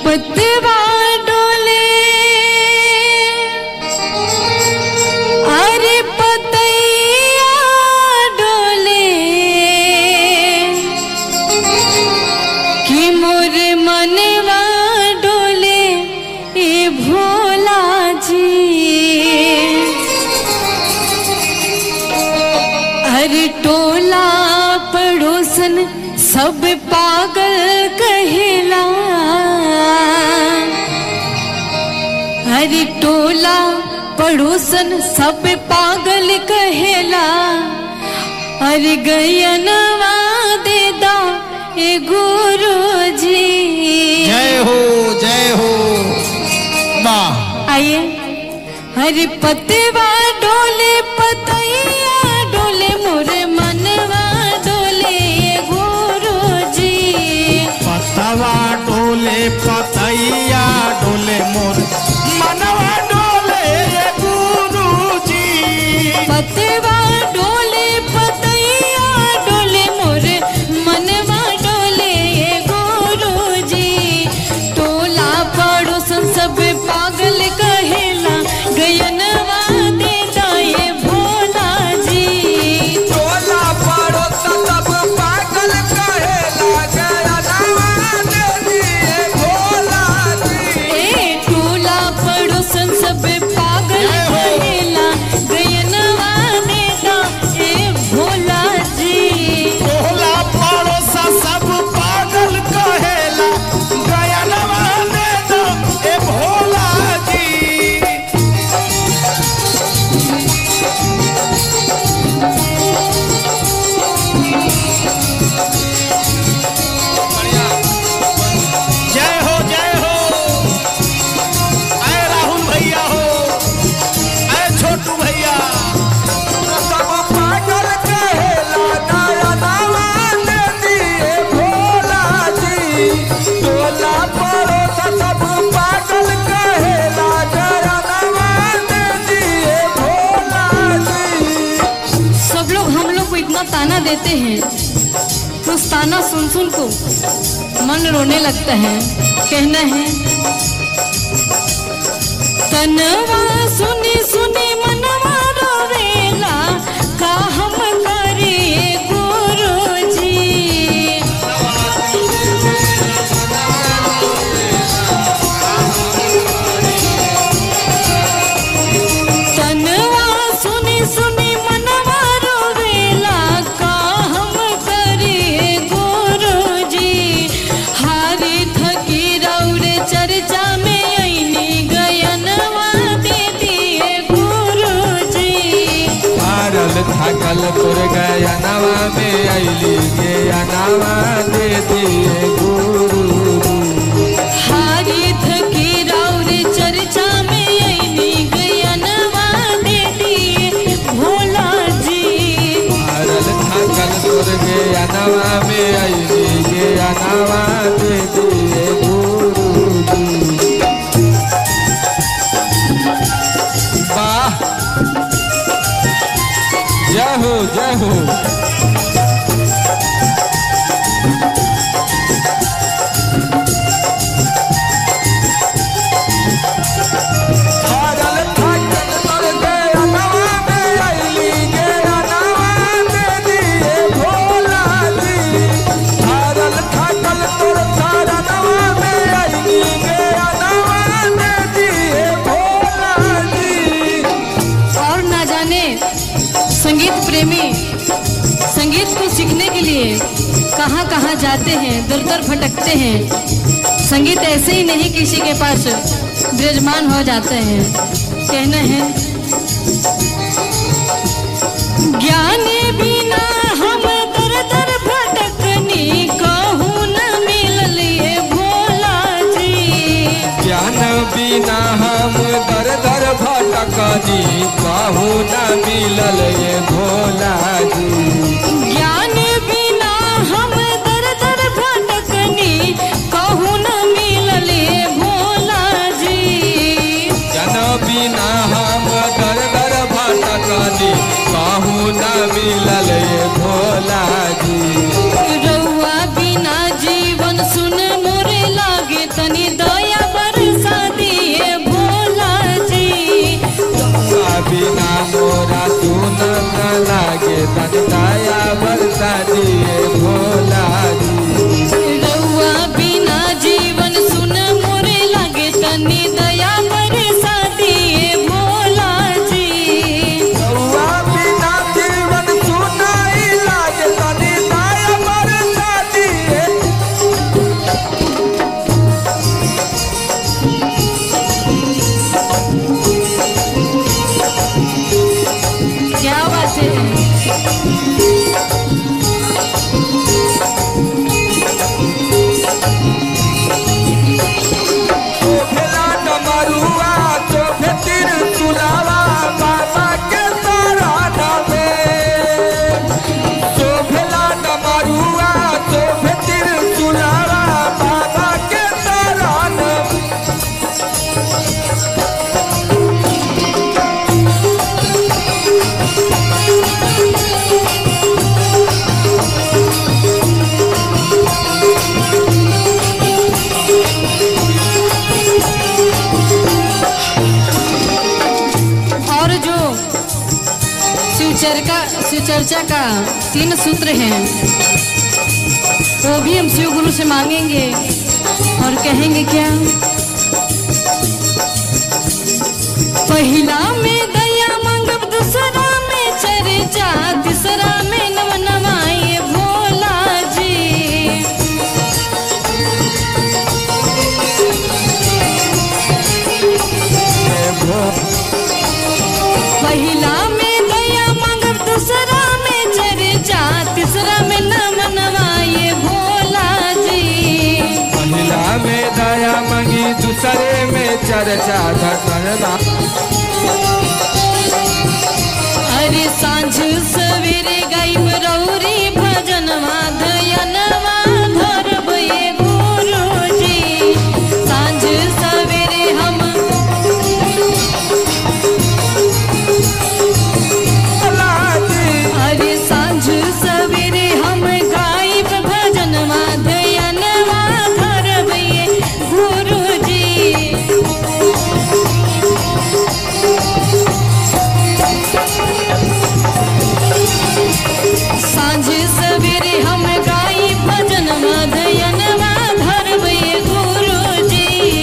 पतवा डोले अरे पतैया डोले कि मोर मनवा डोले ए भोला जी। अरे टोला पड़ोसन सब पागल कहेला, अरे टोला पड़ोसन सब पागल कहेला। अरे गयनवा दे दा ए गुरु जी। जय हो वाह। आइए। अरे पतवा डोले पतैया डोले मोर मनवा डोले ए गुरु जी। पतवा डोले पतैया डोले मोर मनवा डोले ये गुरु जी। पतवा डोले पतैया डोले मोर मनवा डोले ए गुरु जी। टोला पड़ोसन सब पागल कहेला, गयनवा दे दाए भोला जी। टोला पड़ोसन सब पागल कहेला, गयनवा दे दिए भोला जी। ए टोला पड़ोसन सब पागल कहेला, गयनवा दे दाए भोला जी। टोला पड़ोसन सब पागल कहेला, गयनवा दे दो ए भोला जी। जय हो आए राहुल भैया हो, आए छोटू भैया। सब पागल कहेला, गयनवा दे दिए भोला जी। टोला पड़ोसन सब पागल कहेला, गयनवा दे दिए भोला जी। सब लोग हम लोग को इतना ताना देते हैं तो उस ताना सुन सुन को मन रोने लगता है। कहना है तनवा सुनी सुनी मनवा रोवेला, का हम करिए गुरु जी। तनवा सुनी सुनी मनवा रोवेला, का हम करिए गुरु जी। हारी थकी रौरे चर्चा में आईनी, गयनवा दे दिए गुरु जी। हारल थकल तोर गयनवा में अइली, गयनवा दे दिए गुरु। हारी थकी रौरे चर्चा में आईनी, गयनवा दे दिए भोला जी। हारल थकल तोर गयनवा में अइली, गयनवा दे दिए गुरु। वाह जय हो हारल थकल तोर गयनवा में अइली, गयनवा दे दिए भोला जी। हारल थकल तोर गयनवा में अइली, गयनवा दे दिए भोला जी। और ना जाने संगीत प्रेमी संगीत को सीखने के लिए कहाँ कहाँ जाते हैं, दर दर भटकते हैं। संगीत ऐसे ही नहीं किसी के पास विराजमान हो जाते हैं। कहना है ज्ञान बिना हम दर दर भटकनी, कहूँ न मिलल ये भोला जी। ज्ञान बिना हम दर दर भटकनी, कहूँ न मिलल ये भोला जी। ज्ञान बिना हम दर दर भटकनी, कहूँ न मिलल ये भोला जी। ज्ञान बिना हम दर दर भटकनी, कहूँ न मिलल शादी ये भोला जी। रउआ बिना जीवन सुन मोरे लागे तनी दया बरसाती ये भोला जी। रउआ बिना जीवन सुनाई लागे तनी दया बरसाती ये। क्या बात है। शोभेला डमरुआ शोभे त्रिशूलवा बाबा के शरण में। शोभेला डमरुआ शोभे त्रिशूलवा बाबा के शरण में। और जो शिवचर्चा का 3 सूत्र हैं वो भी हम शिव गुरु से मांगेंगे और कहेंगे क्या। पहिला में दया मांगब, दूसरा में चर्चा, तीसरा में नव नवाए भोला जी। पहिला में दया मांगब, दूसरा में चर्चा, तीसरा में नव नवाए भोला जी। पहिला में दया मांगी दूसरे में चर्चा धरना। अरे सांझ सवेरे गाइब रौरी भजनवा धयनवा धरब ये गुरु जी। सांझ सवेरे हम अरे सांझ सवेरे हम गाइब भजनवा धयनवा धरब ये गुरु जी। सांझ सवेरे हम गाई भजन धयनवा धरब ये गुरु जी।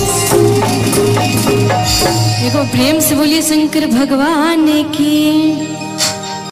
देखो प्रेम से बोलिए शंकर भगवान की।